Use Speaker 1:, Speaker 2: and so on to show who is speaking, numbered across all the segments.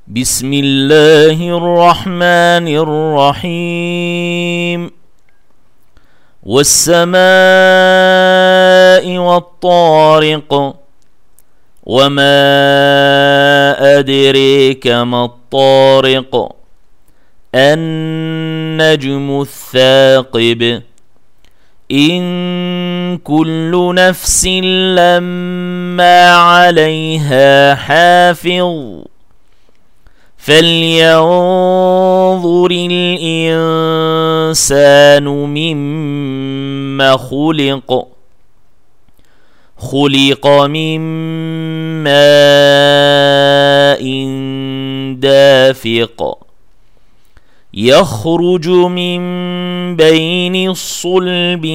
Speaker 1: بسم الله الرحمن الرحيم. والسماء والطارق وما أدريك ما الطارق النجم الثاقب إن كل نفس لما عليها حافظ فلينظر الإنسان مما خلق من ماء دافق يخرج من بين الصلب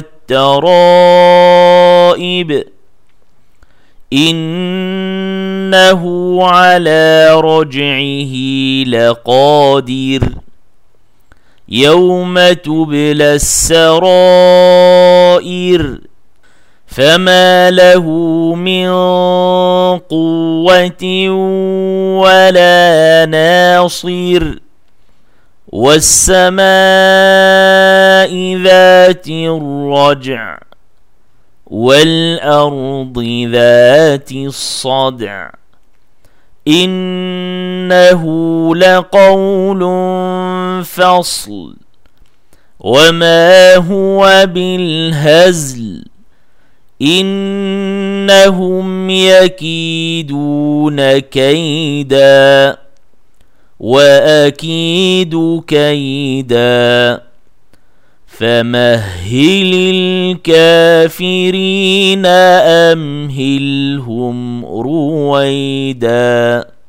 Speaker 1: والترائب إنه على رجعه لقادر يوم تبلى السرائر فما له من قوة ولا ناصر والسماء ذات الرجع والأرض ذات الصدع إنه لقول فصل وما هو بالهزل إنهم يكيدون كيدا وأكيد كيدا فمهل الكافرين أمهلهم رويدا.